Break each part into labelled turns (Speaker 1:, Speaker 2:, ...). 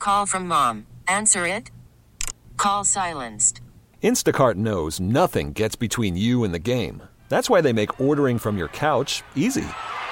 Speaker 1: call from mom. Answer it. Call silenced.
Speaker 2: Instacart knows nothing gets between you and the game. That's why they make ordering from your couch easy.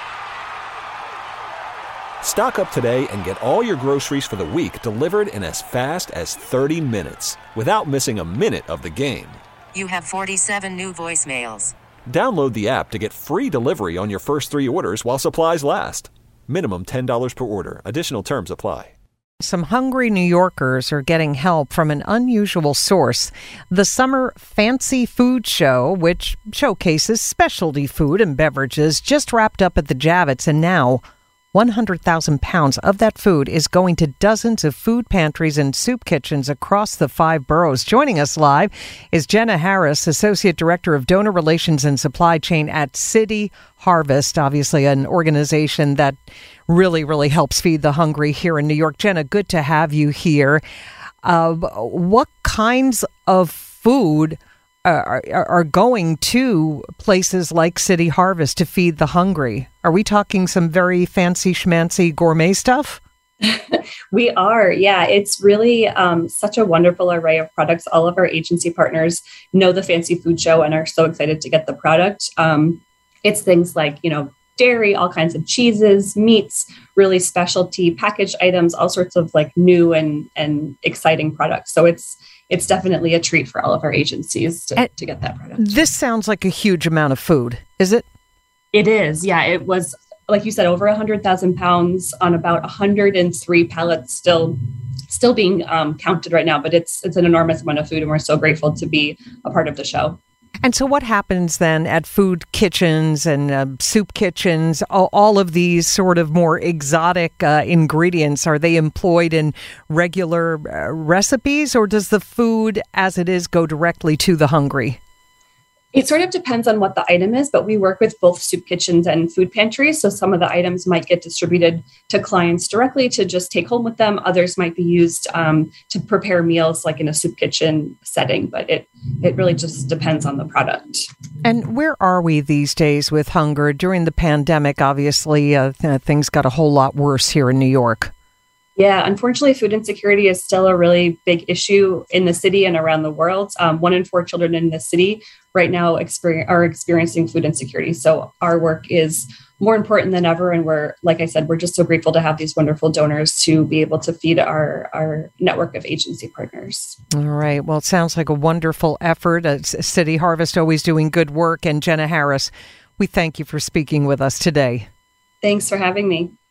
Speaker 2: Stock up today and get all your groceries for the week delivered in as fast as 30 minutes without missing a minute of the game.
Speaker 1: You have 47 new voicemails.
Speaker 2: Download the app to get free delivery on your first 3 orders while supplies last. Minimum $10 per order. Additional terms apply.
Speaker 3: Some hungry New Yorkers are getting help from an unusual source. The Summer Fancy Food Show, which showcases specialty food and beverages, just wrapped up at the Javits, and now 100,000 pounds of that food is going to dozens of food pantries and soup kitchens across the 5 boroughs. Joining us live is Jenna Harris, Associate Director of Donor Relations and Supply Chain at City Harvest, obviously an organization that really helps feed the hungry here in New York. Jenna, good to have you here. What kinds of food are going to places like City Harvest to feed the hungry? Are we talking some very fancy schmancy gourmet stuff?
Speaker 4: We are, yeah. It's really such a wonderful array of products. All of our agency partners know the Fancy Food Show and are so excited to get the product. It's things like, dairy, all kinds of cheeses, meats, really specialty packaged items, all sorts of like new and exciting products. So it's definitely a treat for all of our agencies to get that product.
Speaker 3: This sounds like a huge amount of food, is it?
Speaker 4: It is, yeah. It was, like you said, over 100,000 pounds on about 103 pallets still being counted right now. But it's an enormous amount of food, and we're so grateful to be a part of the show.
Speaker 3: And so what happens then at food kitchens and soup kitchens? All of these sort of more exotic ingredients, are they employed in regular recipes, or does the food as it is go directly to the hungry?
Speaker 4: It sort of depends on what the item is, but we work with both soup kitchens and food pantries. So some of the items might get distributed to clients directly to just take home with them. Others might be used to prepare meals like in a soup kitchen setting, but it really just depends on the product.
Speaker 3: And where are we these days with hunger? During the pandemic, obviously, things got a whole lot worse here in New York.
Speaker 4: Yeah, unfortunately, food insecurity is still a really big issue in the city and around the world. 1 in 4 children in the city right now are experiencing food insecurity. So our work is more important than ever. And like I said, we're just so grateful to have these wonderful donors to be able to feed our network of agency partners.
Speaker 3: All right. Well, it sounds like a wonderful effort. City Harvest always doing good work. And Jenna Harris, we thank you for speaking with us today.
Speaker 4: Thanks for having me.